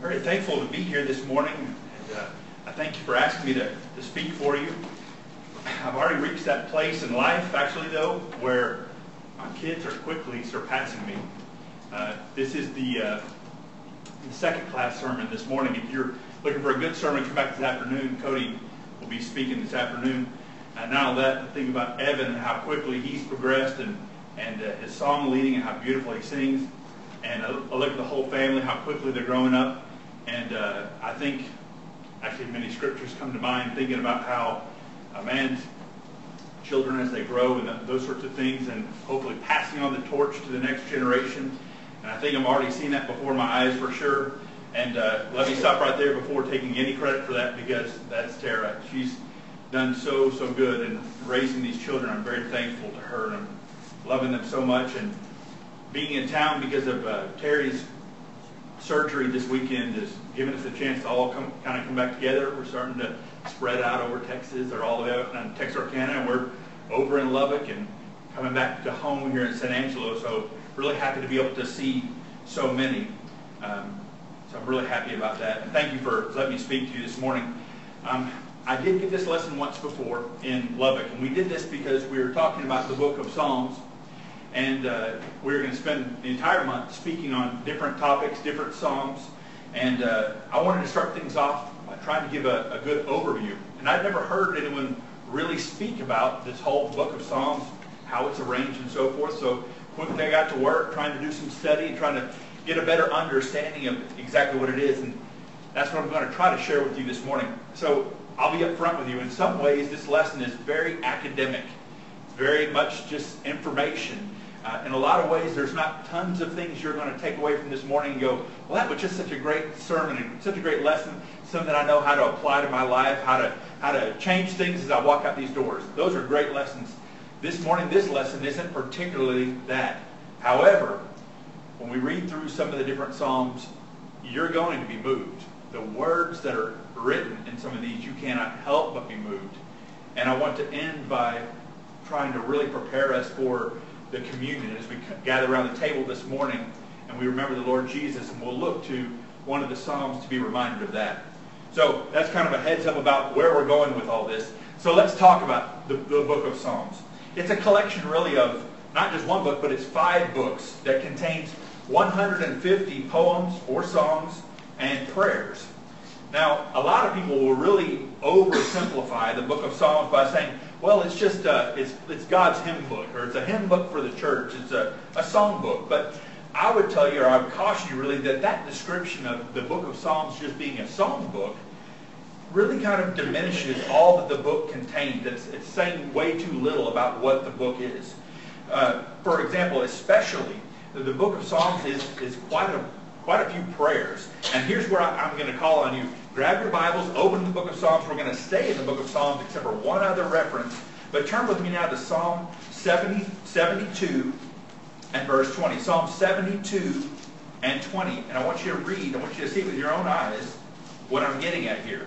very thankful to be here this morning. And I thank you for asking me to speak for you. I've already reached that place in life, actually, though, where my kids are quickly surpassing me. This is the second class sermon this morning. If you're looking for a good sermon, come back this afternoon. Cody will be speaking this afternoon. And not only that, I think about Evan and how quickly he's progressed and his song leading and how beautiful he sings. And I look at the whole family, how quickly they're growing up. And I think, actually many scriptures come to mind thinking about how a man's children as they grow and those sorts of things, and hopefully passing on the torch to the next generation. And I think I'm already seeing that before my eyes for sure. And let me stop right there before taking any credit for that, because that's Tara. She's done so good in raising these children. I'm very thankful to her, and I'm loving them so much. And being in town because of Terry's surgery this weekend has given us a chance to all come back together. We're starting to spread out over Texas, or all the way up in Texarkana, and we're over in Lubbock and coming back to home here in San Angelo. So really happy to be able to see so many. So I'm really happy about that. And thank you for letting me speak to you this morning. I did give this lesson once before in Lubbock, and we did this because we were talking about the book of Psalms. And we were going to spend the entire month speaking on different topics, different psalms. And I wanted to start things off by trying to give a good overview. And I'd never heard anyone really speak about this whole book of Psalms, how it's arranged and so forth. So quickly I got to work trying to do some study, trying to get a better understanding of exactly what it is. And that's what I'm going to try to share with you this morning. So I'll be up front with you. In some ways, this lesson is very academic. It's very much just information. In a lot of ways, there's not tons of things you're going to take away from this morning and go, well, that was just such a great sermon and such a great lesson, something that I know how to apply to my life, how to change things as I walk out these doors. Those are great lessons. This morning, this lesson isn't particularly that. However, when we read through some of the different Psalms, you're going to be moved. The words that are written in some of these, you cannot help but be moved. And I want to end by trying to really prepare us for the communion as we gather around the table this morning and we remember the Lord Jesus, and we'll look to one of the Psalms to be reminded of that. So that's kind of a heads up about where we're going with all this. So let's talk about the book of Psalms. It's a collection really of not just one book, but it's 5 books that contains 150 poems or songs and prayers. Now, a lot of people will really oversimplify the book of Psalms by saying, well, it's just it's God's hymn book, or it's a hymn book for the church. It's a song book. But I would tell you, or I would caution you really, that description of the book of Psalms just being a song book really kind of diminishes all that the book contains. It's saying way too little about what the book is. For example, especially, the book of Psalms is quite a few prayers. And here's where I'm going to call on you. Grab your Bibles, open the book of Psalms. We're going to stay in the book of Psalms except for one other reference. But turn with me now to Psalm 72 and verse 20. Psalm 72 and 20. And I want you to read, I want you to see with your own eyes what I'm getting at here.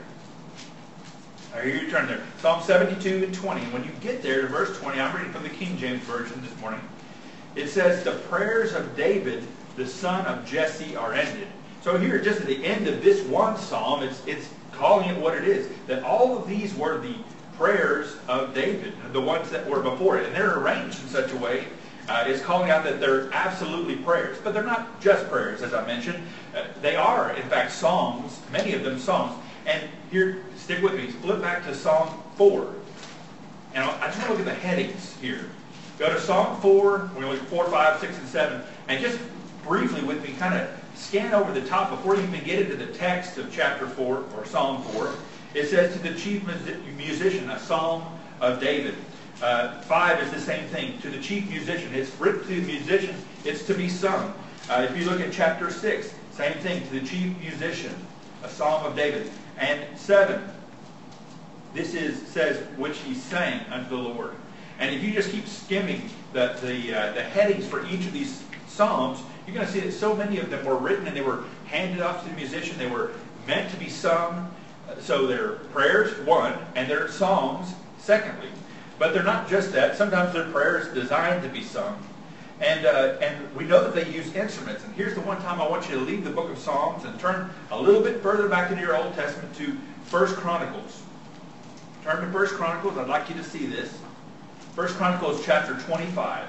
Here you turn there. Psalm 72 and 20. When you get there to verse 20, I'm reading from the King James Version this morning. It says, the prayers of David, the son of Jesse, are ended. So here, just at the end of this one psalm, it's calling it what it is. That all of these were the prayers of David, the ones that were before it. And they're arranged in such a way, it's calling out that they're absolutely prayers. But they're not just prayers, as I mentioned. They are, in fact, songs, many of them songs. And here, stick with me, flip back to Psalm 4. And I just want to look at the headings here. Go to Psalm 4, we're going to look at 4, 5, 6, and 7. And just briefly with me, kind of scan over the top before you even get into the text of chapter 4 or Psalm 4. It says to the chief musician, a psalm of David. 5 is the same thing. To the chief musician. It's written to the musicians. It's to be sung. If you look at chapter 6, same thing. To the chief musician, a psalm of David. And 7, this says which he sang unto the Lord. And if you just keep skimming the headings for each of these psalms, you're going to see that so many of them were written and they were handed off to the musician. They were meant to be sung. So they're prayers, one, and they're songs, secondly. But they're not just that. Sometimes they're prayers designed to be sung. And we know that they use instruments. And here's the one time I want you to leave the book of Psalms and turn a little bit further back into your Old Testament to 1 Chronicles. Turn to 1 Chronicles. I'd like you to see this. 1 Chronicles chapter 25.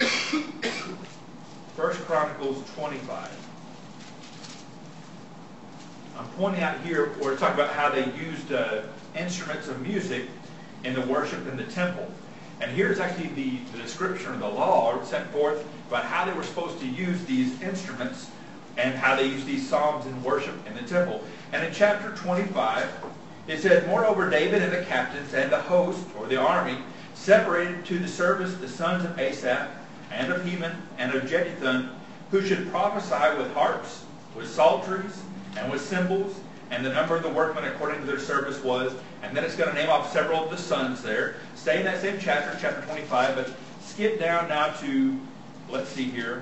1 Chronicles 25. I'm pointing out here where it's talking about how they used instruments of music in the worship in the temple. And here's actually the description of the law set forth about how they were supposed to use these instruments and how they use these psalms in worship in the temple. And in chapter 25, it says, "Moreover, David and the captains and the host, or the army, separated to the service the sons of Asaph and of Heman and of Jeduthun, who should prophesy with harps, with psalteries, and with cymbals, and the number of the workmen according to their service was," and then it's going to name off several of the sons there. Stay in that same chapter, chapter 25, but skip down now to, let's see here,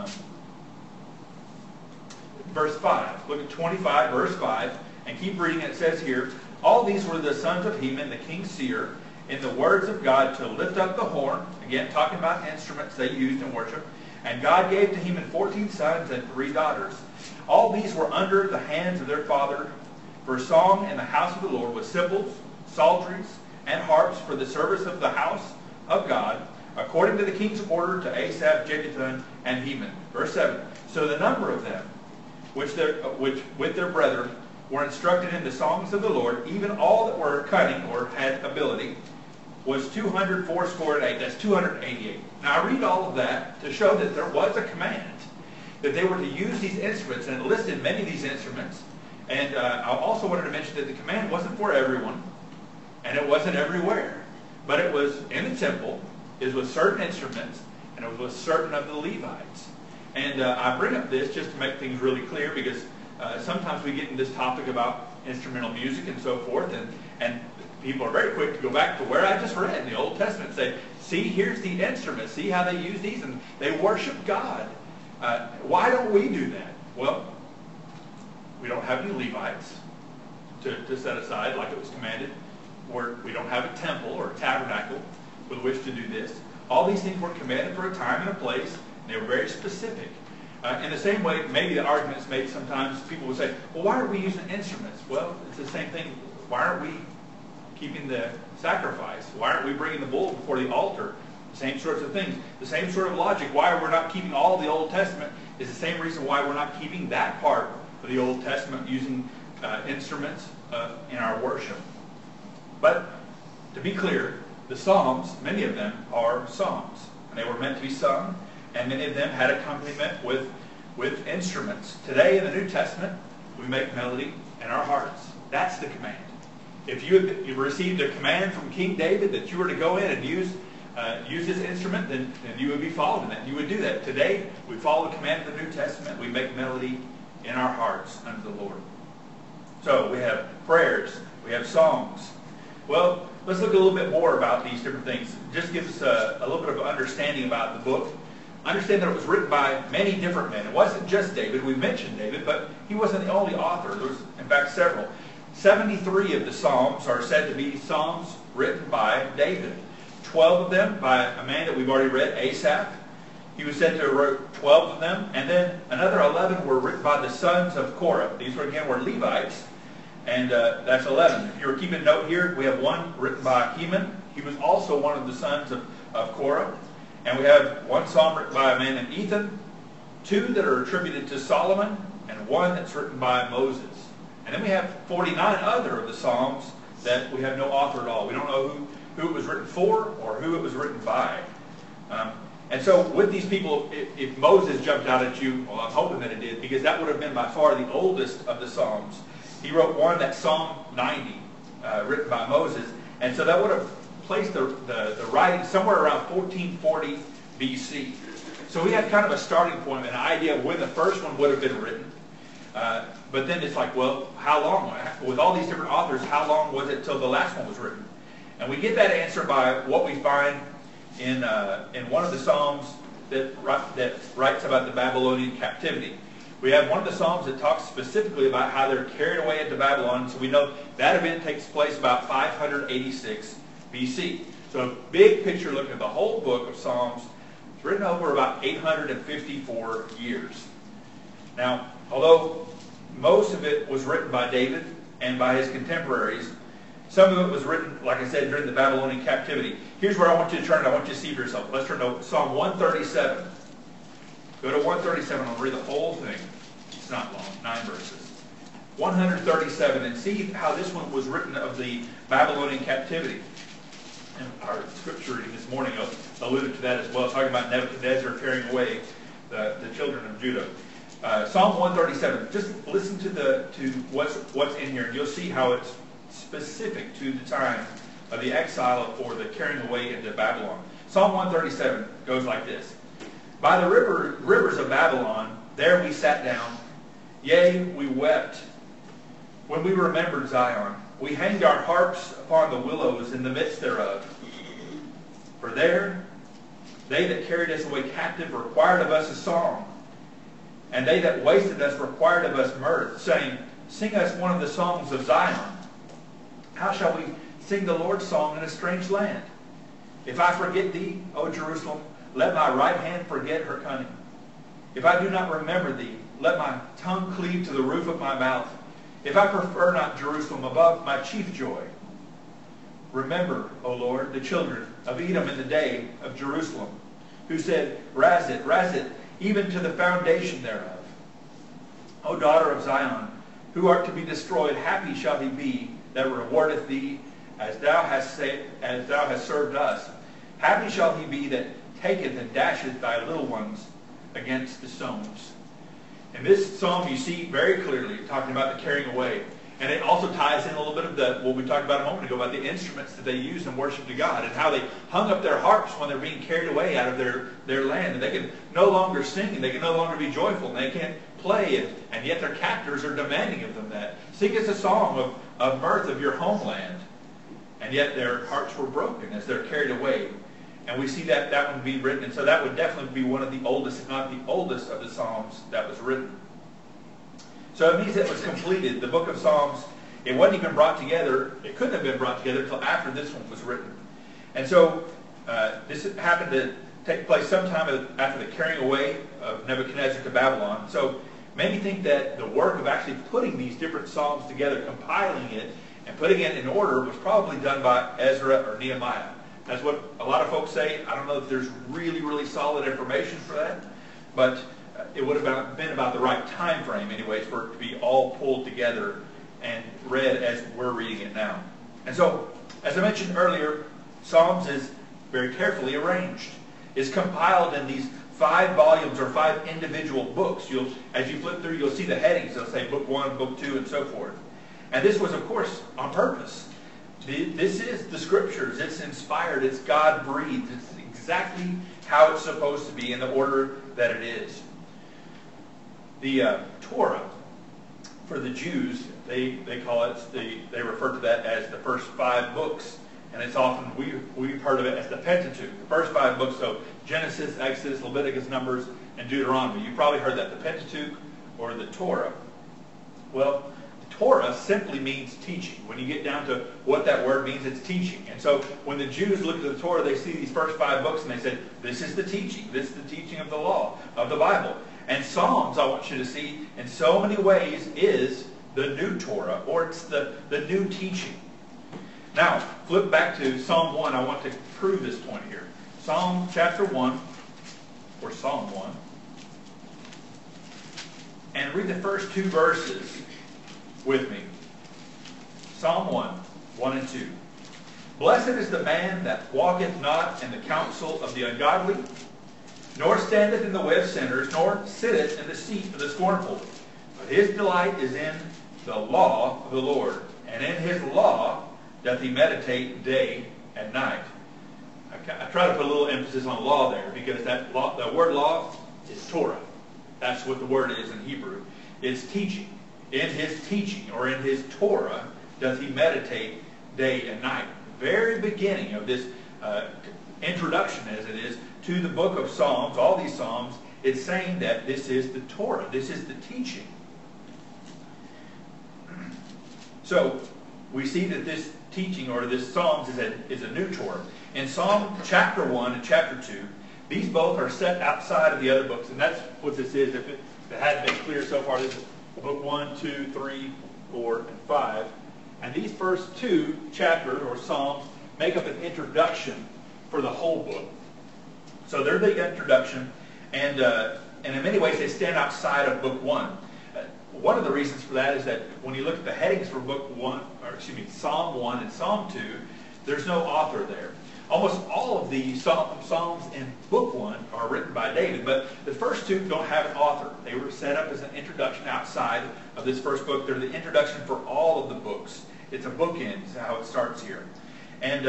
verse 5. Look at 25, verse 5, and keep reading. It says here, "All these were the sons of Heman, the king's seer, in the words of God to lift up the horn," again talking about instruments they used in worship, "and God gave to Heman 14 sons and 3 daughters. All these were under the hands of their father for song in the house of the Lord with cymbals, psalteries, and harps for the service of the house of God, according to the king's order to Asaph, Jeduthun, and Heman." Verse 7. "So the number of them, which with their brethren were instructed in the songs of the Lord, even all that were cunning or had ability, was 284. That's 288. Now I read all of that to show that there was a command that they were to use these instruments, and it listed many of these instruments. And I also wanted to mention that the command wasn't for everyone, and it wasn't everywhere, but it was in the temple, it was with certain instruments, and it was with certain of the Levites. And I bring up this just to make things really clear, because sometimes we get into this topic about instrumental music and so forth, and people are very quick to go back to where I just read in the Old Testament and say, see, here's the instruments, see how they use these, and they worship God. Why don't we do that? Well, we don't have any Levites to set aside like it was commanded. We don't have a temple or a tabernacle with which to do this. All these things were commanded for a time and a place, and they were very specific. In the same way, maybe the argument's made sometimes, people will say, well, why aren't we using instruments? Well, it's the same thing. Why aren't we keeping the sacrifice? Why aren't we bringing the bull before the altar? Same sorts of things. The same sort of logic. Why we're not keeping all the Old Testament is the same reason why we're not keeping that part of the Old Testament, using instruments in our worship. But to be clear, the Psalms, many of them are songs, and they were meant to be sung, and many of them had accompaniment with instruments. Today in the New Testament, we make melody in our hearts. That's the command. If you received a command from King David that you were to go in and use this instrument, then you would be following that. You would do that. Today, we follow the command of the New Testament. We make melody in our hearts unto the Lord. So we have prayers. We have songs. Well, let's look a little bit more about these different things. Just give us a little bit of understanding about the book. Understand that it was written by many different men. It wasn't just David. We mentioned David, but he wasn't the only author. There was, in fact, several. 73 of the Psalms are said to be Psalms written by David. 12 of them by a man that we've already read, Asaph. He was said to have wrote 12 of them. And then another 11 were written by the sons of Korah. These were Levites. And that's 11. If you were keeping note here, we have one written by Heman. He was also one of the sons of Korah. And we have one psalm written by a man named Ethan, 2 that are attributed to Solomon, and 1 that's written by Moses. And then we have 49 other of the Psalms that we have no author at all. We don't know who it was written for or who it was written by. And so with these people, if Moses jumped out at you, well, I'm hoping that it did, because that would have been by far the oldest of the Psalms. He wrote one, that's Psalm 90, written by Moses. And so that would have placed the writing somewhere around 1440 BC. So we had kind of a starting point, an idea of when the first one would have been written. But then it's like, well, how long? With all these different authors, how long was it till the last one was written? And we get that answer by what we find in one of the Psalms that writes about the Babylonian captivity. We have one of the Psalms that talks specifically about how they're carried away into Babylon. So we know that event takes place about 586 BC. So a big picture looking at the whole book of Psalms It's written over about 854 years. Now, although most of it was written by David and by his contemporaries, some of it was written, like I said, during the Babylonian captivity. Here's where I want you to turn. I want you to see for yourself. Let's turn to Psalm 137. Go to 137. I'll read the whole thing. It's not long, 9 verses. 137, and see how this one was written of the Babylonian captivity. And our scripture reading this morning alluded to that as well, talking about Nebuchadnezzar carrying away the children of Judah. Psalm 137. Just listen to what's in here, and you'll see how it's specific to the time of the exile or the carrying away into Babylon. Psalm 137 goes like this. By the rivers of Babylon, there we sat down. Yea, we wept when we remembered Zion. We hanged our harps upon the willows in the midst thereof. For there they that carried us away captive required of us a song. And they that wasted us required of us mirth, saying, Sing us one of the songs of Zion. How shall we sing the Lord's song in a strange land? If I forget thee, O Jerusalem, let my right hand forget her cunning. If I do not remember thee, let my tongue cleave to the roof of my mouth. If I prefer not Jerusalem above my chief joy. Remember, O Lord, the children of Edom in the day of Jerusalem, who said, Razz it, even to the foundation thereof. O daughter of Zion, who art to be destroyed, happy shall he be that rewardeth thee as thou hast served us. Happy shall he be that taketh and dasheth thy little ones against the stones. In this psalm you see very clearly talking about the carrying away. And it also ties in a little bit of what we talked about a moment ago about the instruments that they used in worship to God and how they hung up their harps when they're being carried away out of their land. And they can no longer sing and they can no longer be joyful and they can't play. And yet their captors are demanding of them that. Sing us a song of mirth of your homeland. And yet their hearts were broken as they're carried away. And we see that one be written. And so that would definitely be one of the oldest, if not the oldest, of the Psalms that was written. So it means it was completed. The book of Psalms, it wasn't even brought together. It couldn't have been brought together until after this one was written. And so this happened to take place sometime after the carrying away of Nebuchadnezzar to Babylon. So many think that the work of actually putting these different Psalms together, compiling it, and putting it in order was probably done by Ezra or Nehemiah. That's what a lot of folks say. I don't know if there's really, really solid information for that, but it would have been about the right time frame anyways for it to be all pulled together and read as we're reading it now. And so, as I mentioned earlier, Psalms is very carefully arranged. It's compiled in these 5 volumes or 5 individual books. As you flip through, you'll see the headings. They'll say book 1, book 2, and so forth. And this was, of course, on purpose. This is the Scriptures. It's inspired. It's God-breathed. It's exactly how it's supposed to be in the order that it is. The Torah, for the Jews, they call it, they refer to that as the first 5 books. And it's often, we've heard of it as the Pentateuch, the first 5 books. So Genesis, Exodus, Leviticus, Numbers, and Deuteronomy. You've probably heard that, the Pentateuch or the Torah. Well, Torah simply means teaching. When you get down to what that word means, it's teaching. And so when the Jews look at the Torah, they see these first 5 books and they say, this is the teaching. This is the teaching of the law, of the Bible. And Psalms, I want you to see, in so many ways, is the new Torah, or it's the new teaching. Now, flip back to Psalm 1. I want to prove this point here. Psalm chapter 1, or Psalm 1. And read the first 2 verses with me. Psalm 1, 1 and 2. Blessed is the man that walketh not in the counsel of the ungodly, nor standeth in the way of sinners, nor sitteth in the seat of the scornful. But his delight is in the law of the Lord, and in his law doth he meditate day and night. I try to put a little emphasis on law there, because that law, the word law is Torah. That's what the word is in Hebrew. It's teaching. In his teaching, or in his Torah, doth he meditate day and night. The very beginning of this introduction, as it is, to the book of Psalms, all these Psalms, it's saying that this is the Torah. This is the teaching. So, we see that this teaching, or this Psalms, is a new Torah. In Psalm chapter 1 and chapter 2, These both are set outside of the other books, and that's what this is. If it hadn't been clear so far, this is book 1, 2, 3, 4, and 5. And these first two chapters, or Psalms, make up an introduction for the whole book. So they're the introduction, and in many ways they stand outside of book 1. One of the reasons for that is that when you look at the headings for Psalm 1 and Psalm 2, there's no author there. Almost all of the Psalms in book 1 are written by David, but the first two don't have an author. They were set up as an introduction outside of this first book. They're the introduction for all of the books. It's a bookend, is how it starts here. And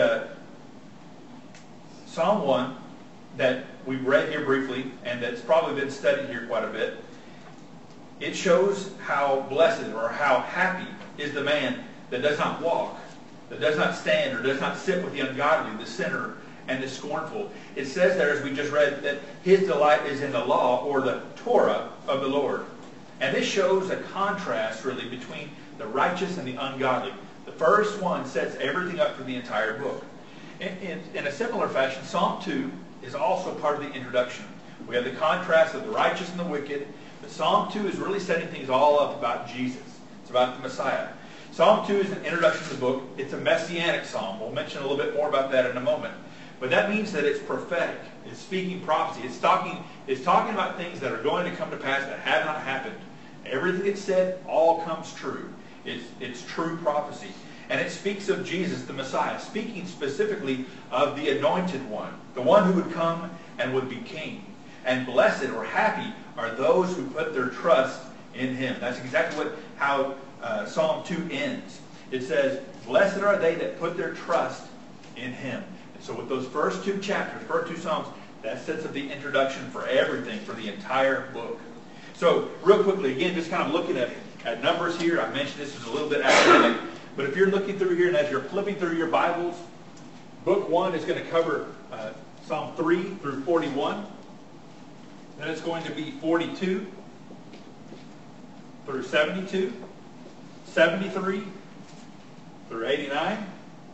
Psalm 1, that we've read here briefly, and that's probably been studied here quite a bit, it shows how blessed or how happy is the man that does not walk, that does not stand or does not sit with the ungodly, the sinner, and the scornful. It says there, as we just read, that his delight is in the law, or the Torah of the Lord. And this shows a contrast, really, between the righteous and the ungodly. The first one sets everything up for the entire book. In a similar fashion, Psalm 2 is also part of the introduction. We have the contrast of the righteous and the wicked, but Psalm 2 is really setting things all up about Jesus. It's about the Messiah. Psalm 2 is an introduction to the book. It's a messianic psalm. We'll mention a little bit more about that in a moment. But that means that it's prophetic. It's speaking prophecy. It's talking about things that are going to come to pass that have not happened. Everything it said all comes true. It's true prophecy. And it speaks of Jesus, the Messiah, speaking specifically of the anointed one, the one who would come and would be king. And blessed or happy are those who put their trust in him. That's exactly how Psalm 2 ends. It says, blessed are they that put their trust in him. And so with those first two chapters, first two Psalms, that sets up the introduction for everything, for the entire book. So real quickly, again, just kind of looking at numbers here. I mentioned this was a little bit academic, but if you're looking through here and as you're flipping through your Bibles, book 1 is going to cover Psalm 3 through 41. Then it's going to be 42 through 72, 73 through 89,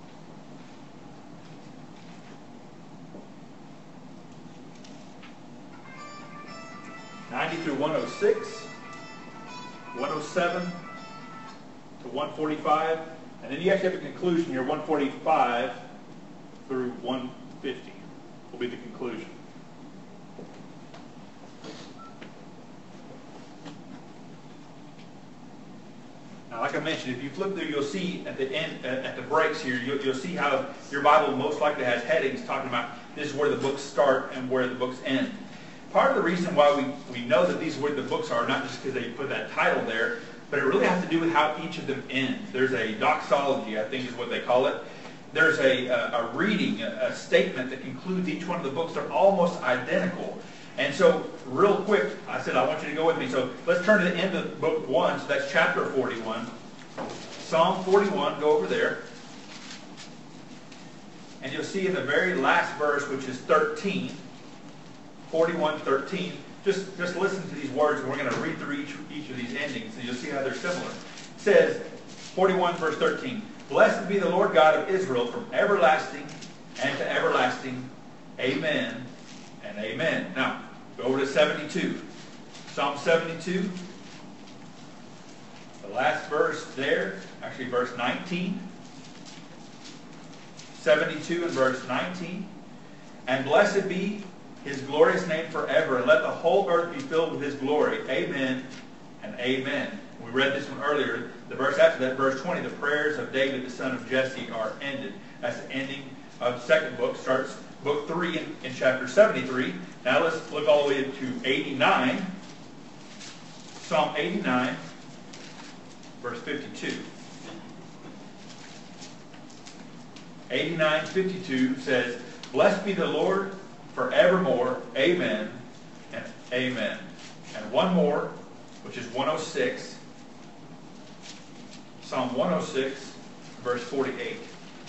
90 through 106, 107 to 145, and then you actually have a conclusion here, 145 through 150 will be the conclusion. Now, like I mentioned, if you flip through, you'll see at the end, at the breaks here, you'll see how your Bible most likely has headings talking about this is where the books start and where the books end. Part of the reason why we know that these are where the books are, not just because they put that title there, but it really has to do with how each of them ends. There's a doxology, I think is what they call it. There's a reading, a statement that concludes each one of the books. They're almost identical. And so, real quick, I said I want you to go with me. So let's turn to the end of book 1. So that's chapter 41. Psalm 41, go over there. And you'll see in the very last verse, which is 13, 41:13. Just listen to these words, and we're going to read through each of these endings, and you'll see how they're similar. It says, 41 verse 13, blessed be the Lord God of Israel from everlasting and to everlasting. Amen and amen. Now, go over to 72. Psalm 72. The last verse there, actually verse 19. 72 and verse 19. And blessed be his glorious name forever, and let the whole earth be filled with his glory. Amen and amen. We read this one earlier. The verse after that, verse 20, the prayers of David, the son of Jesse, are ended. That's the ending of the second book. Starts book 3 in chapter 73. Now let's look all the way to 89. Psalm 89, verse 52. 89:52 says, blessed be the Lord forevermore. Amen and amen. And one more, which is 106. Psalm 106, verse 48.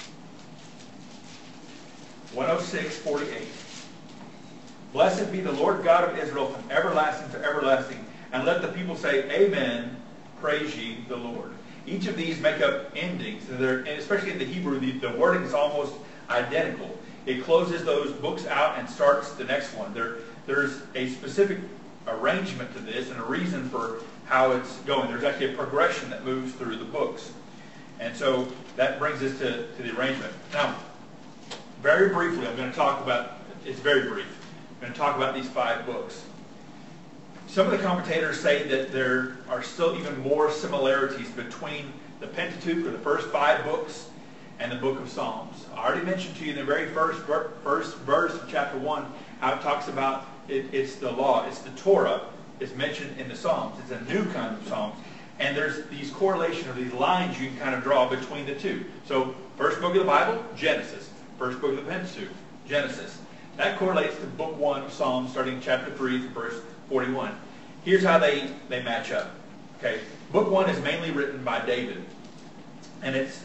106:48. Blessed be the Lord God of Israel from everlasting to everlasting, and let the people say, Amen, praise ye the Lord. Each of these make up endings, and especially in the Hebrew, the wording is almost identical. it closes those books out and starts the next one. There's a specific arrangement to this and a reason for how it's going. There's actually a progression that moves through the books. And so that brings us to the arrangement. Now, very briefly, I'm going to talk about, it's very brief, I'm going to talk about these 5 books. Some of the commentators say that there are still even more similarities between the Pentateuch, or the first 5 books, and the book of Psalms. I already mentioned to you in the very first verse of chapter 1 how it talks about it's the law, it's the Torah, is mentioned in the Psalms. It's a new kind of Psalms. And there's these correlation, or these lines you can kind of draw between the two. So, first book of the Bible, Genesis. First book of the Pentateuch, Genesis. That correlates to book 1 of Psalms, starting in chapter 3 through verse 41. Here's how they match up. Okay, book 1 is mainly written by David, and it's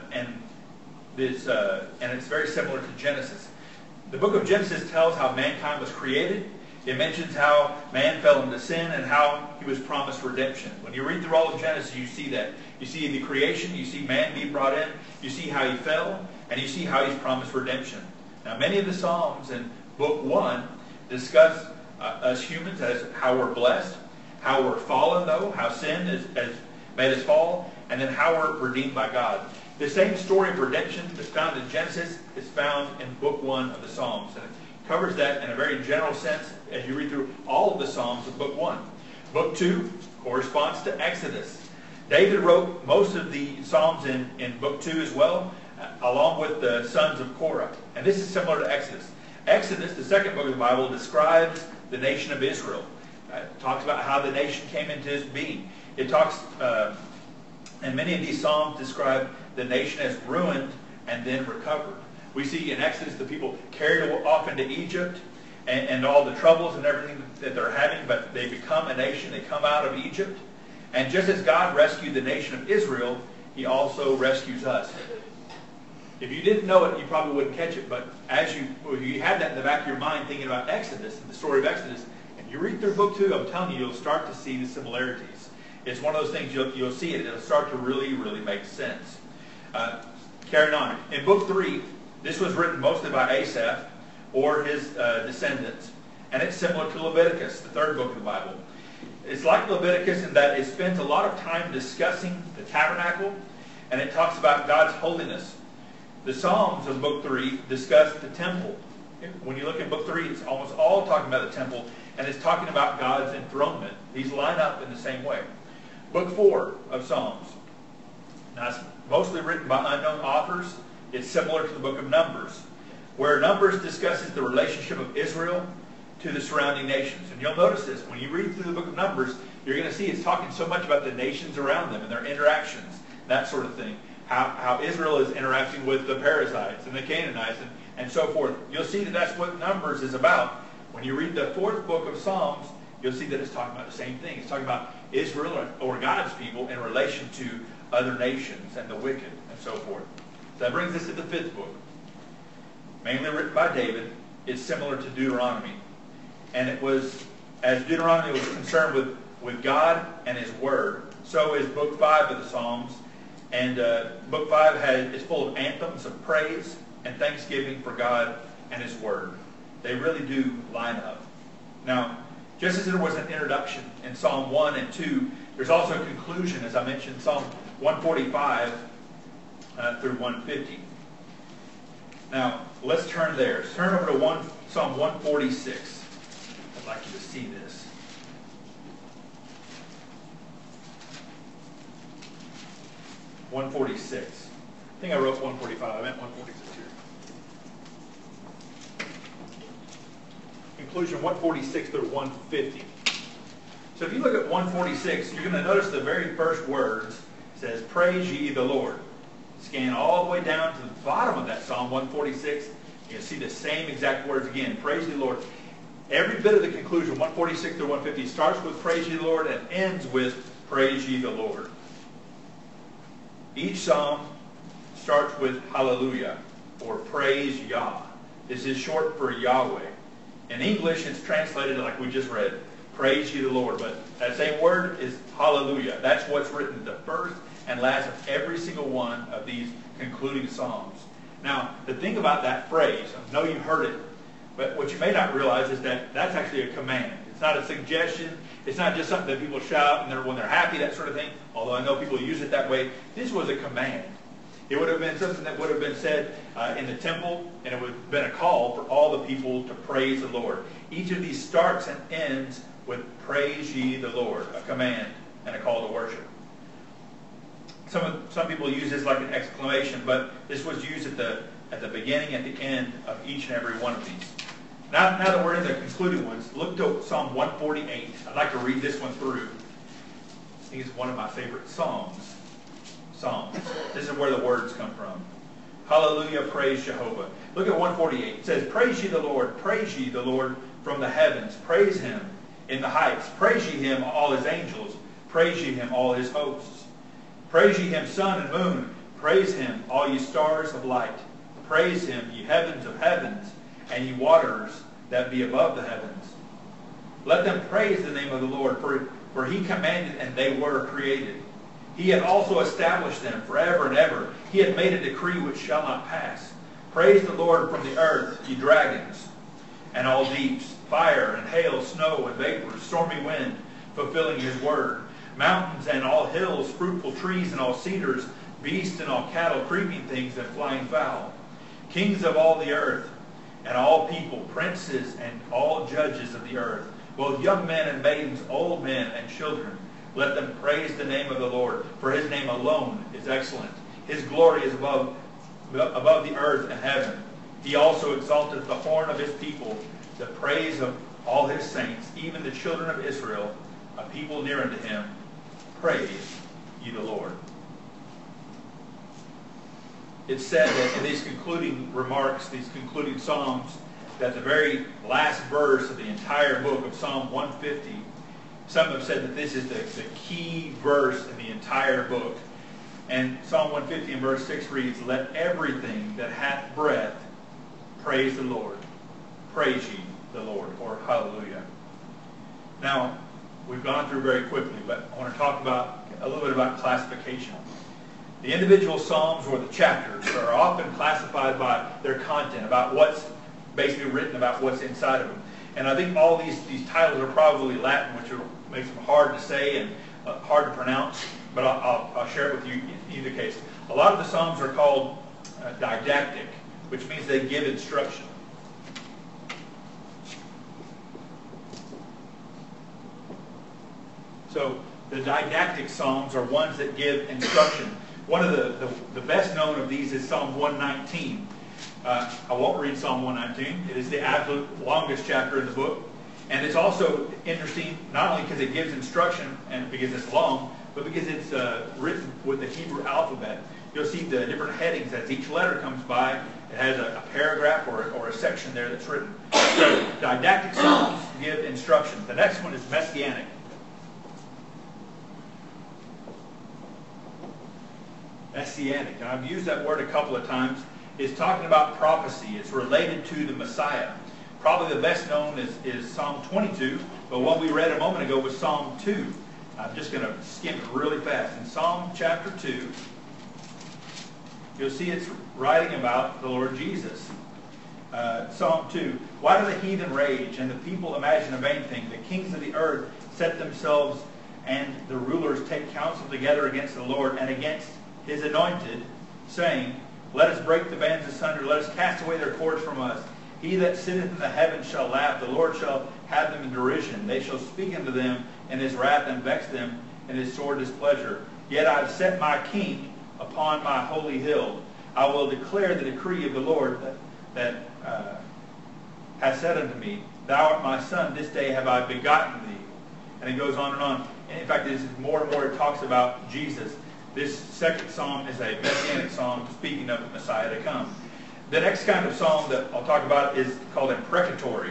very similar to Genesis. The book of Genesis tells how mankind was created. It mentions how man fell into sin and how he was promised redemption. When you read through all of Genesis, you see that. You see the creation, you see man being brought in, you see how he fell, and you see how he's promised redemption. Now, many of the Psalms in book 1 discuss us humans as how we're blessed, how we're fallen, though, how sin has made us fall, and then how we're redeemed by God. The same story of redemption that's found in Genesis is found in book 1 of the Psalms. And it covers that in a very general sense as you read through all of the Psalms of book 1. Book 2 corresponds to Exodus. David wrote most of the Psalms in book 2 as well, along with the sons of Korah. And this is similar to Exodus. Exodus, the second book of the Bible, describes the nation of Israel. It talks about how the nation came into its being. It talks, and many of these Psalms describe the nation as ruined and then recovered. We see in Exodus the people carried off into Egypt and all the troubles and everything that they're having, but they become a nation. They come out of Egypt. And just as God rescued the nation of Israel, he also rescues us. If you didn't know it, you probably wouldn't catch it, but as you have that in the back of your mind thinking about Exodus and the story of Exodus, and you read through book 2, I'm telling you, you'll start to see the similarities. It's one of those things, you'll see it, it'll start to really, really make sense. Carrying on. In book 3, this was written mostly by Asaph or his descendants, and it's similar to Leviticus, the third book of the Bible. It's like Leviticus in that it spends a lot of time discussing the tabernacle, and it talks about God's holiness. The Psalms of book 3 discuss the temple. When you look at book 3, it's almost all talking about the temple, and it's talking about God's enthronement. These line up in the same way. Book 4 of Psalms. Now, it's mostly written by unknown authors. It's similar to the book of Numbers, where Numbers discusses the relationship of Israel to the surrounding nations. And you'll notice this. When you read through the book of Numbers, you're going to see it's talking so much about the nations around them and their interactions, that sort of thing. How Israel is interacting with the Perizzites and the Canaanites and so forth. You'll see that that's what Numbers is about. When you read the fourth book of Psalms, you'll see that it's talking about the same thing. It's talking about Israel or God's people in relation to other nations and the wicked and so forth. So that brings us to the fifth book. Mainly written by David. It's similar to Deuteronomy. And it was, as Deuteronomy was concerned with God and his word, so is book 5 of the Psalms. And book 5 is full of anthems of praise and thanksgiving for God and his word. They really do line up. Now, just as there was an introduction in Psalm 1 and 2, there's also a conclusion, as I mentioned, Psalm 145 through 150. Now, let's turn there. Turn over to Psalm 146. I'd like you to see this. (146). I think I wrote 145. I meant 146 here. Conclusion 146 through 150. So if you look at 146, you're going to notice the very first words says, "Praise ye the Lord." Scan all the way down to the bottom of that Psalm 146. You'll see the same exact words again. Praise ye the Lord. Every bit of the conclusion, 146 through 150, starts with praise ye the Lord and ends with praise ye the Lord. Each psalm starts with hallelujah or praise Yah. This is short for Yahweh. In English, it's translated like we just read, praise ye the Lord. But that same word is hallelujah. That's what's written the first and last of every single one of these concluding psalms. Now, the thing about that phrase, I know you've heard it, but what you may not realize is that that's actually a command. It's not a suggestion. It's not just something that people shout and when they're happy, that sort of thing. Although I know people use it that way. This was a command. It would have been something that would have been said in the temple, and it would have been a call for all the people to praise the Lord. Each of these starts and ends with praise ye the Lord, a command and a call to worship. Some people use this like an exclamation, but this was used at the beginning, at the end of each and every one of these. Now that we're in the concluding ones, look to Psalm 148. I'd like to read this one through. I think it's one of my favorite Psalms. This is where the words come from. Hallelujah, praise Jehovah. Look at 148. It says, praise ye the Lord from the heavens. Praise him in the heights. Praise ye him, all his angels. Praise ye him, all his hosts. Praise ye him, sun and moon. Praise him, all ye stars of light. Praise him, ye heavens of heavens, and ye waters that be above the heavens. Let them praise the name of the Lord, for he commanded, and they were created. He hath also established them forever and ever. He hath made a decree which shall not pass. Praise the Lord from the earth, ye dragons, and all deeps, fire and hail, snow and vapors, stormy wind, fulfilling his word. Mountains and all hills, fruitful trees and all cedars, beasts and all cattle, creeping things and flying fowl. Kings of all the earth, and all people, princes and all judges of the earth, both young men and maidens, old men and children. Let them praise the name of the Lord, for his name alone is excellent. His glory is above the earth and heaven. He also exalteth the horn of his people, the praise of all his saints, even the children of Israel, a people near unto him. Praise ye the Lord. It's said that in these concluding remarks, these concluding psalms, that the very last verse of the entire book of Psalm 150, some have said that this is the key verse in the entire book. And Psalm 150 and verse 6 reads, let everything that hath breath praise the Lord. Praise ye the Lord, or hallelujah. Now, we've gone through very quickly, but I want to talk about a little bit about classification. The individual psalms or the chapters are often classified by their content, about what's basically written about what's inside of them. And I think all these titles are probably Latin, which makes them hard to say and hard to pronounce, but I'll share it with you in either case. A lot of the psalms are called didactic, which means they give instruction. So the didactic psalms are ones that give instruction. One of the best known of these is Psalm 119. I won't read Psalm 119. It is the absolute longest chapter in the book. And it's also interesting, not only because it gives instruction and because it's long, but because it's written with the Hebrew alphabet. You'll see the different headings as each letter comes by. It has a paragraph or a section there that's written. So didactic psalms give instruction. The next one is messianic. Messianic, and I've used that word a couple of times. It's talking about prophecy. It's related to the Messiah. Probably the best known is Psalm 22, but what we read a moment ago was Psalm 2. I'm just going to skim it really fast. In Psalm chapter 2, you'll see it's writing about the Lord Jesus. Psalm 2, why do the heathen rage and the people imagine a vain thing? The kings of the earth set themselves and the rulers take counsel together against the Lord and against his anointed, saying, let us break the bands asunder, let us cast away their cords from us. He that sitteth in the heavens shall laugh, the Lord shall have them in derision. They shall speak unto them in his wrath and vex them in his sore displeasure. Yet I have set my king upon my holy hill. I will declare the decree of the Lord that hath said unto me, thou art my son, this day have I begotten thee. And it goes on and on. And in fact, this is more and more it talks about Jesus. This second psalm is a messianic psalm speaking of the Messiah to come. The next kind of psalm that I'll talk about is called imprecatory.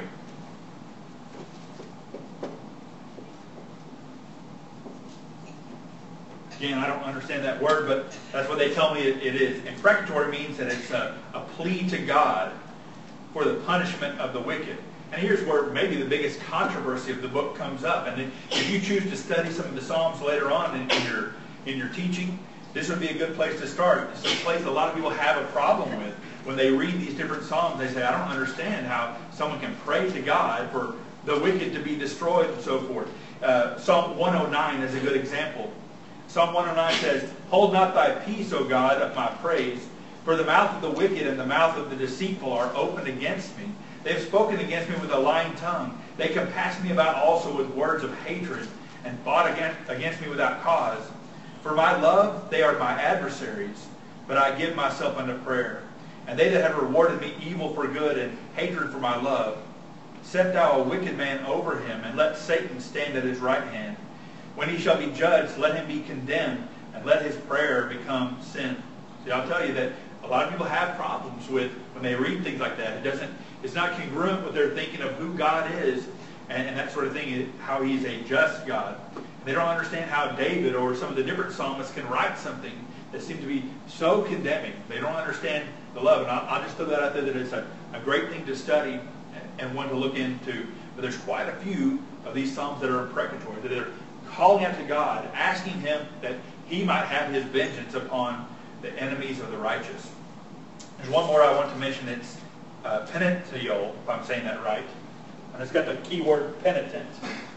Again, I don't understand that word, but that's what they tell me it is. Imprecatory means that it's a plea to God for the punishment of the wicked. And here's where maybe the biggest controversy of the book comes up. And if you choose to study some of the Psalms later on in your teaching, this would be a good place to start. It's a place a lot of people have a problem with. When they read these different Psalms, they say, I don't understand how someone can pray to God for the wicked to be destroyed and so forth. Psalm 109 is a good example. Psalm 109 says, Hold not thy peace, O God, of my praise, for the mouth of the wicked and the mouth of the deceitful are opened against me. They have spoken against me with a lying tongue. They compass me about also with words of hatred, and fought against me without cause. For my love, they are my adversaries, but I give myself unto prayer. And they that have rewarded me evil for good and hatred for my love, set thou a wicked man over him, and let Satan stand at his right hand. When he shall be judged, let him be condemned, and let his prayer become sin. See, I'll tell you that a lot of people have problems with when they read things like that. It's not congruent with their thinking of who God is and that sort of thing, how He's a just God. They don't understand how David or some of the different psalmists can write something that seems to be so condemning. They don't understand the love. And I'll just throw that out there that it's a great thing to study and one to look into. But there's quite a few of these psalms that are imprecatory, that are calling out to God, asking Him that He might have His vengeance upon the enemies of the righteous. There's one more I want to mention. It's penitential, if I'm saying that right. And it's got the key word penitent.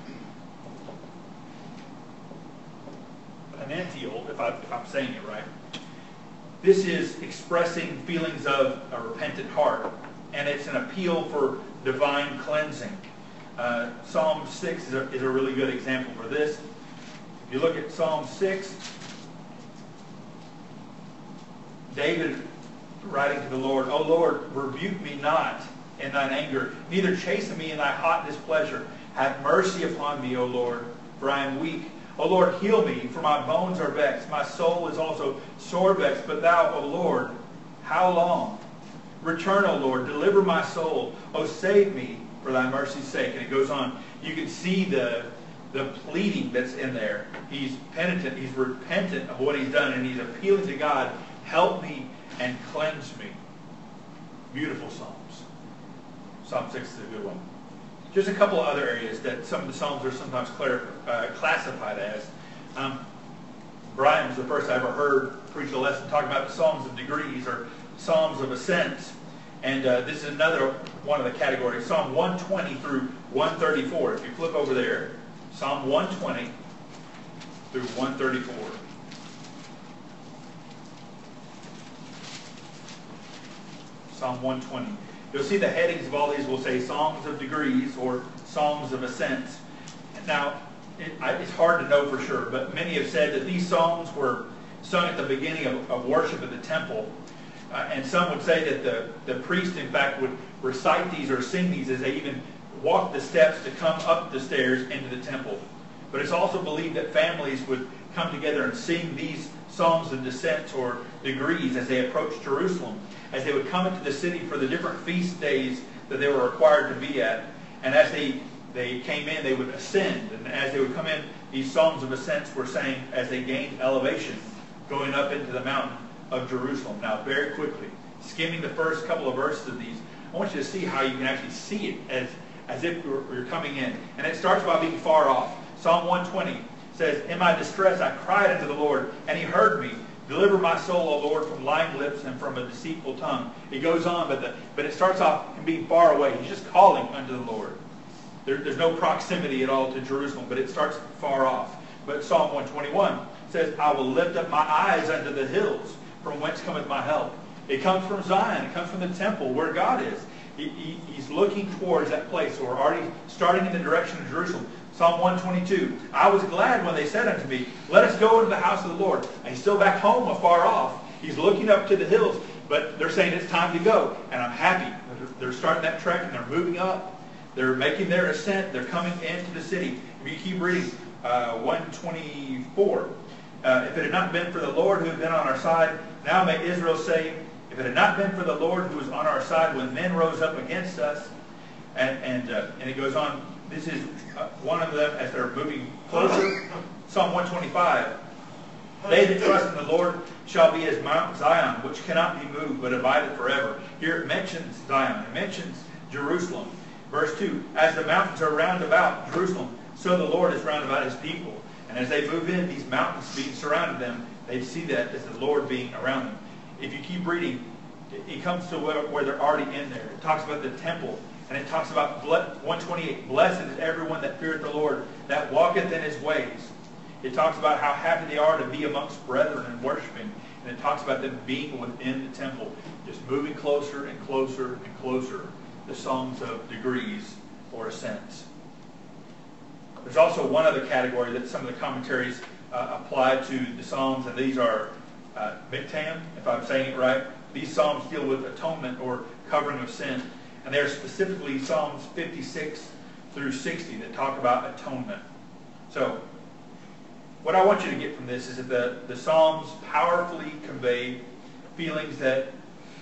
Penitential, if I'm saying it right. This is expressing feelings of a repentant heart. And it's an appeal for divine cleansing. Psalm 6 is a really good example for this. If you look at Psalm 6, David writing to the Lord, O Lord, rebuke me not in thine anger, neither chasten me in thy hot displeasure. Have mercy upon me, O Lord, for I am weak. O Lord, heal me, for my bones are vexed. My soul is also sore vexed. But thou, O Lord, how long? Return, O Lord, deliver my soul. O save me for thy mercy's sake. And it goes on. You can see the pleading that's in there. He's penitent. He's repentant of what he's done, and he's appealing to God, help me and cleanse me. Beautiful Psalms. Psalm 6 is a good one. Just a couple of other areas that some of the Psalms are sometimes classified as. Brian was the first I ever heard preach a lesson talking about the Psalms of degrees or Psalms of ascents. And this is another one of the categories. Psalm 120 through 134. If you flip over there, Psalm 120 through 134. Psalm 120. You'll see the headings of all these will say Psalms of degrees or Psalms of ascents. Now, it's hard to know for sure, but many have said that these psalms were sung at the beginning of worship at the temple. And some would say that the priest, in fact, would recite these or sing these as they even walked the steps to come up the stairs into the temple. But it's also believed that families would come together and sing these psalms of descents or degrees as they approached Jerusalem, as they would come into the city for the different feast days that they were required to be at. And as they came in, they would ascend. And as they would come in, these psalms of ascents were sang as they gained elevation, going up into the mountain of Jerusalem. Now, very quickly, skimming the first couple of verses of these, I want you to see how you can actually see it as if you're coming in. And it starts by being far off. Psalm 120 says, In my distress I cried unto the Lord, and He heard me. Deliver my soul, O Lord, from lying lips and from a deceitful tongue. It goes on, but it starts off being far away. He's just calling unto the Lord. There's no proximity at all to Jerusalem, but it starts far off. But Psalm 121 says, I will lift up my eyes unto the hills, from whence cometh my help. It comes from Zion. It comes from the temple where God is. He's looking towards that place. So we're already starting in the direction of Jerusalem. Psalm 122, I was glad when they said unto me, Let us go into the house of the Lord. And he's still back home afar off. He's looking up to the hills, but they're saying it's time to go. And I'm happy. They're starting that trek and they're moving up. They're making their ascent. They're coming into the city. If you keep reading 124, if it had not been for the Lord who had been on our side, now may Israel say, if it had not been for the Lord who was on our side when men rose up against us. And it goes on. This is one of them as they're moving closer. Psalm 125. They that trust in the Lord shall be as Mount Zion, which cannot be moved, but abideth forever. Here it mentions Zion. It mentions Jerusalem. Verse 2. As the mountains are round about Jerusalem, so the Lord is round about His people. And as they move in, these mountains being surrounded them, They see that as the Lord being around them. If you keep reading, it comes to where they're already in there. It talks about the temple, and it talks about 128. Blessed is everyone that feareth the Lord, that walketh in his ways. It talks about how happy they are to be amongst brethren and worshiping. And it talks about them being within the temple, just moving closer and closer and closer. The Psalms of degrees or ascents. There's also one other category that some of the commentaries apply to the Psalms, and these are Miktam, if I'm saying it right. These Psalms deal with atonement or covering of sin. And they're specifically Psalms 56 through 60 that talk about atonement. So, what I want you to get from this is that the Psalms powerfully convey feelings that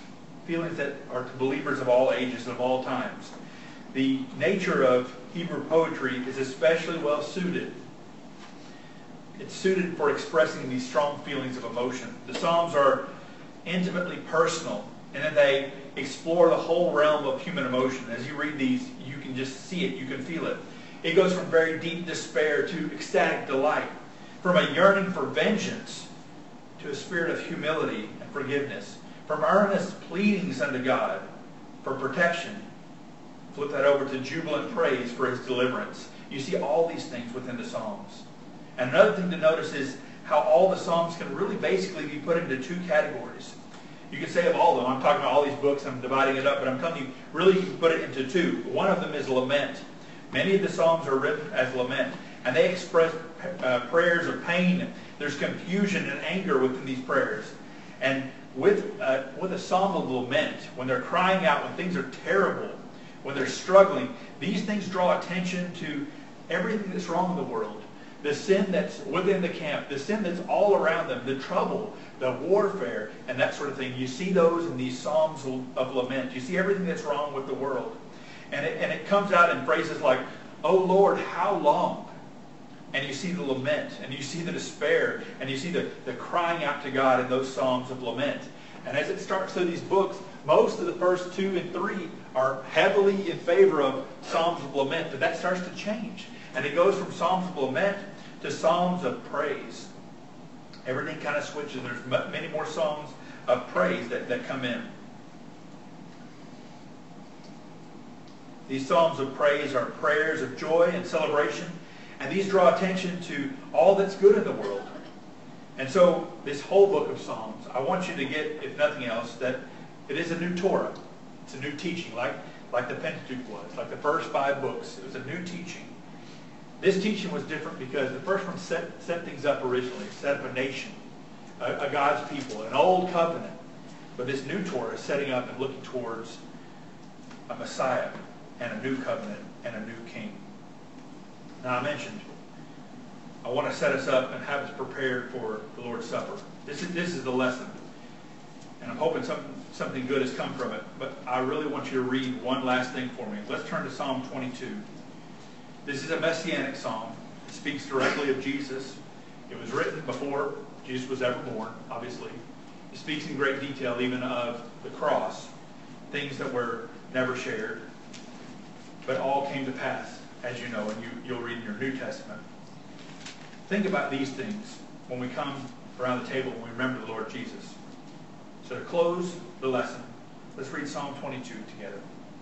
are to believers of all ages, of all times. The nature of Hebrew poetry is especially well suited. It's suited for expressing these strong feelings of emotion. The Psalms are intimately personal, and that they explore the whole realm of human emotion. As you read these, you can just see it, you can feel it. It goes from very deep despair to ecstatic delight, from a yearning for vengeance to a spirit of humility and forgiveness, from earnest pleadings unto God for protection. Flip that over to jubilant praise for his deliverance. You see all these things within the Psalms. And another thing to notice is how all the Psalms can really basically be put into two categories. You could say of all of them, I'm talking about all these books, I'm dividing it up, but I'm telling you, really you can put it into two. One of them is lament. Many of the Psalms are written as lament, and they express prayers of pain. There's confusion and anger within these prayers. And with a psalm of lament, when they're crying out, when things are terrible, when they're struggling, these things draw attention to everything that's wrong in the world. The sin that's within the camp, the sin that's all around them, the trouble, the warfare, and that sort of thing. You see those in these Psalms of lament. You see everything that's wrong with the world. And it comes out in phrases like, "Oh Lord, how long?" And you see the lament, and you see the despair, and you see the crying out to God in those Psalms of lament. And as it starts through these books, most of the first 2 and 3 are heavily in favor of Psalms of lament, but that starts to change. And it goes from Psalms of lament to Psalms of praise. Everything kind of switches. There's many more Psalms of praise that come in. These Psalms of praise are prayers of joy and celebration, and these draw attention to all that's good in the world. And so this whole book of Psalms, I want you to get, if nothing else, that it is a new Torah. It's a new teaching, like the Pentateuch was, like the first 5 books. It was a new teaching. This teaching was different because the first one set things up originally, set up a nation, a God's people, an old covenant. But this new Torah is setting up and looking towards a Messiah and a new covenant and a new king. Now I mentioned, I want to set us up and have us prepared for the Lord's Supper. This is the lesson. And I'm hoping something good has come from it. But I really want you to read one last thing for me. Let's turn to Psalm 22. This is a messianic psalm. It speaks directly of Jesus. It was written before Jesus was ever born, obviously. It speaks in great detail even of the cross, things that were never shared, but all came to pass, as you know, and you'll read in your New Testament. Think about these things when we come around the table and we remember the Lord Jesus. So to close the lesson, let's read Psalm 22 together.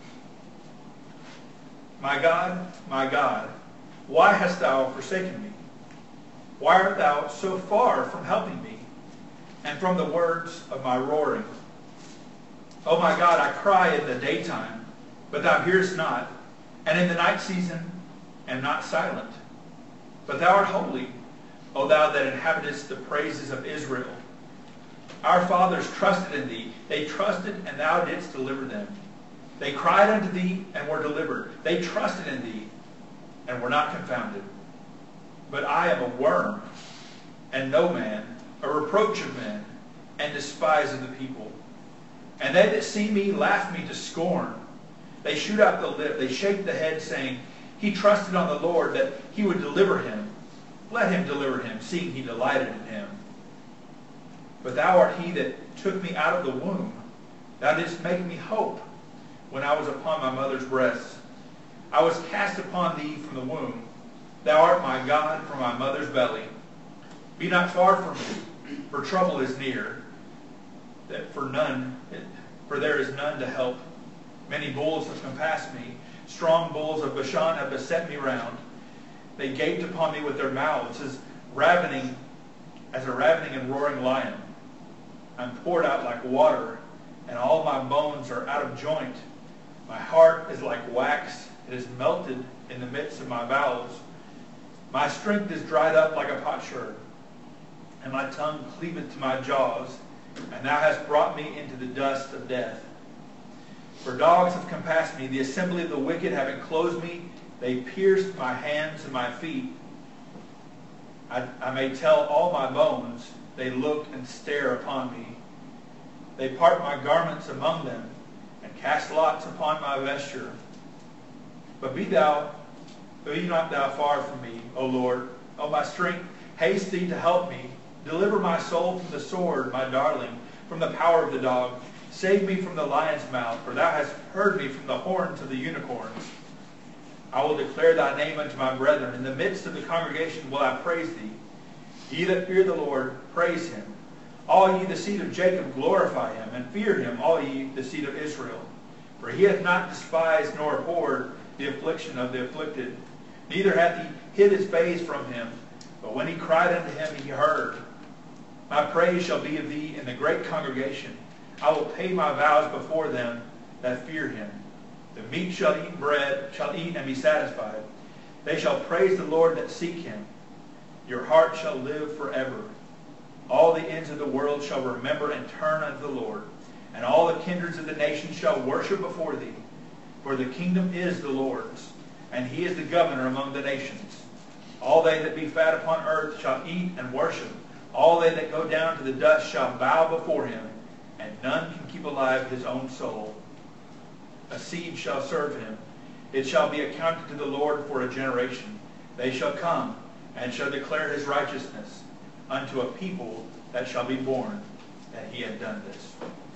My God, why hast thou forsaken me? Why art thou so far from helping me, and from the words of my roaring? O my God, I cry in the daytime, but thou hearest not, and in the night season am not silent. But thou art holy, O thou that inhabitest the praises of Israel. Our fathers trusted in thee. They trusted, and thou didst deliver them. They cried unto thee, and were delivered. They trusted in thee, and were not confounded. But I am a worm, and no man, a reproach of men, and despised of the people. And they that see me laugh me to scorn. They shoot out the lip, they shake the head, saying, He trusted on the Lord, that he would deliver him. Let him deliver him, seeing he delighted in him. But thou art he that took me out of the womb. Thou didst make me hope when I was upon my mother's breast. I was cast upon thee from the womb. Thou art my God from my mother's belly. Be not far from me, For trouble is near, for there is none to help. Many bulls have compassed me. Strong bulls of Bashan have beset me round. They gaped upon me with their mouths as a ravening and roaring lion. I'm poured out like water, and all my bones are out of joint. My heart is like wax. It is melted in the midst of my bowels. My strength is dried up like a potsherd, and my tongue cleaveth to my jaws, and thou hast brought me into the dust of death. For dogs have compassed me, the assembly of the wicked have enclosed me. They pierced my hands and my feet. I may tell all my bones. They look and stare upon me. They part my garments among them, and cast lots upon my vesture. But be not thou far from me, O Lord. O my strength, haste thee to help me. Deliver my soul from the sword, my darling, from the power of the dog. Save me from the lion's mouth, for thou hast heard me from the horns of the unicorns. I will declare thy name unto my brethren. In the midst of the congregation will I praise thee. Ye that fear the Lord, praise him. All ye the seed of Jacob, glorify him, and fear him, all ye the seed of Israel. For he hath not despised nor abhorred the affliction of the afflicted, neither hath he hid his face from him. But when he cried unto him, he heard. My praise shall be of thee in the great congregation. I will pay my vows before them that fear him. The meek shall eat and be satisfied. They shall praise the Lord that seek him. Your heart shall live forever. All the ends of the world shall remember and turn unto the Lord, and all the kindreds of the nations shall worship before thee. For the kingdom is the Lord's, and he is the governor among the nations. All they that be fat upon earth shall eat and worship. All they that go down to the dust shall bow before him, and none can keep alive his own soul. A seed shall serve him. It shall be accounted to the Lord for a generation. They shall come and shall declare his righteousness unto a people that shall be born, that he had done this.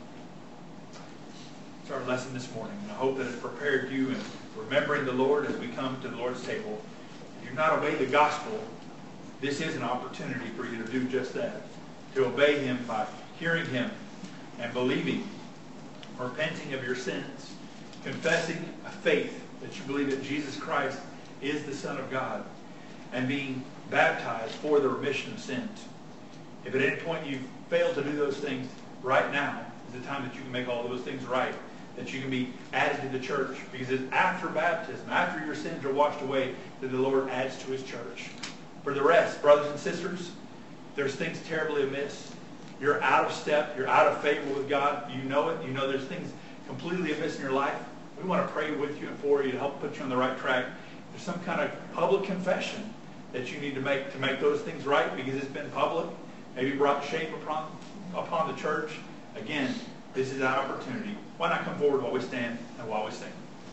It's our lesson this morning, and I hope that it's prepared you in remembering the Lord as we come to the Lord's table. If you've not obeyed the gospel, this is an opportunity for you to do just that, to obey him by hearing him and believing, repenting of your sins, confessing a faith that you believe that Jesus Christ is the Son of God, and being baptized for the remission of sins. If at any point you fail to do those things, right now is the time that you can make all those things right, that you can be added to the church. Because it's after baptism, after your sins are washed away, that the Lord adds to his church. For the rest, brothers and sisters, there's things terribly amiss. You're out of step. You're out of favor with God. You know it. You know there's things completely amiss in your life. We want to pray with you and for you to help put you on the right track. There's some kind of public confession that you need to make those things right, because it's been public, maybe brought shame upon the church. Again, this is our opportunity. Why not come forward while we stand and while we sing?